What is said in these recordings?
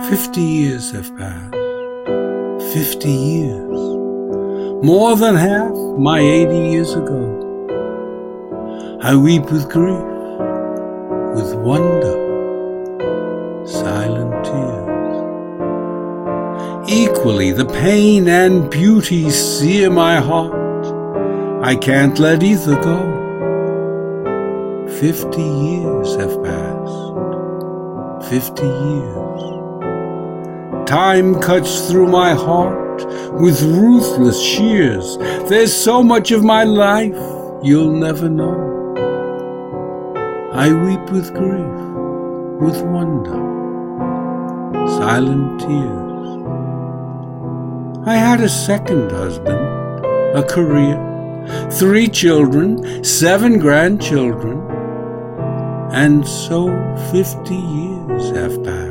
50 years have passed. 50 years. More than half my 80 years ago. I weep with grief, with wonder, silent tears. Equally the pain and beauty sear my heart. I can't let either go. 50 years have passed. 50 years. Time cuts through my heart with ruthless shears. There's so much of my life you'll never know. I weep with grief, with wonder, silent tears. I had a second husband, a career, 3 children, 7 grandchildren, and so 50 years have passed.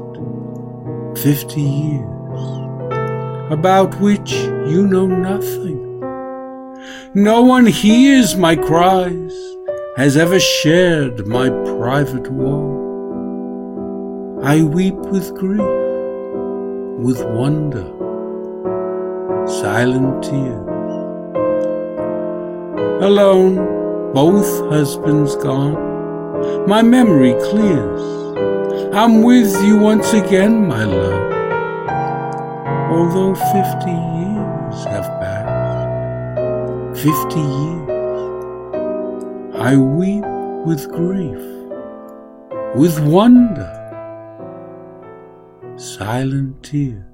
50 years, about which you know nothing. No one hears my cries, has ever shared my private woe. I weep with grief, with wonder, silent tears. Alone, both husbands gone, my memory clears. I'm with you once again, my love, although 50 years have passed. 50 years. I weep with grief, with wonder, silent tears.